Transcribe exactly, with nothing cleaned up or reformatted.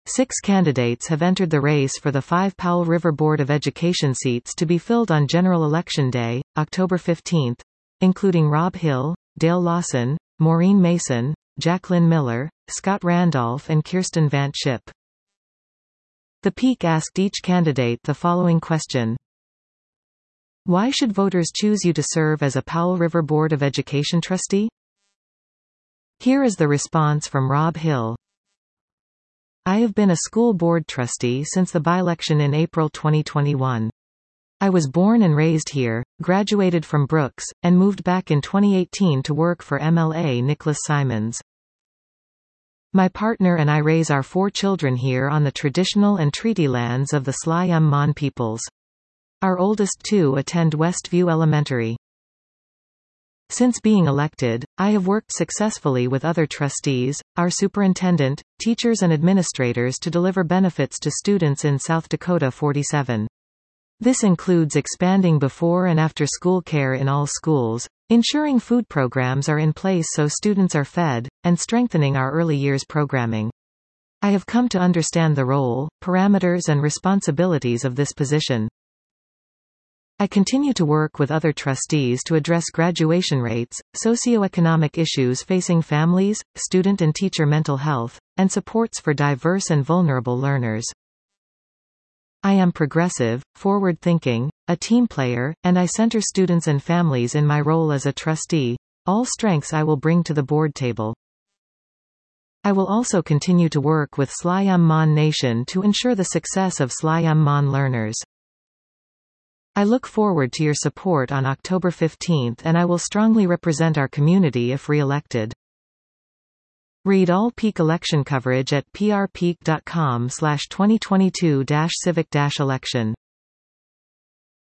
Six candidates have entered the race for the five Powell River Board of Education seats to be filled on General Election Day, October fifteenth, including Rob Hill, Dale Lawson, Maureen Mason, Jacqueline Miller, Scott Randolph and Kirsten Van Schip. The Peak asked each candidate the following question. Why should voters choose you to serve as a Powell River Board of Education trustee? Here is the response from Rob Hill. I have been a school board trustee since the by-election in April twenty twenty-one. I was born and raised here, graduated from Brooks, and moved back in twenty eighteen to work for M L A Nicholas Simons. My partner and I raise our four children here on the traditional and treaty lands of the Sli M Mon peoples. Our oldest two attend Westview Elementary. Since being elected, I have worked successfully with other trustees, our superintendent, teachers and administrators to deliver benefits to students in South Dakota forty-seven. This includes expanding before and after school care in all schools, ensuring food programs are in place so students are fed, and strengthening our early years programming. I have come to understand the role, parameters and responsibilities of this position. I continue to work with other trustees to address graduation rates, socioeconomic issues facing families, student and teacher mental health, and supports for diverse and vulnerable learners. I am progressive, forward-thinking, a team player, and I center students and families in my role as a trustee, all strengths I will bring to the board table. I will also continue to work with Sli M Mon Nation to ensure the success of Sli M Mon learners. I look forward to your support on October fifteenth and I will strongly represent our community if re-elected. Read all Peak election coverage at p r peak dot com slash twenty twenty-two civic election.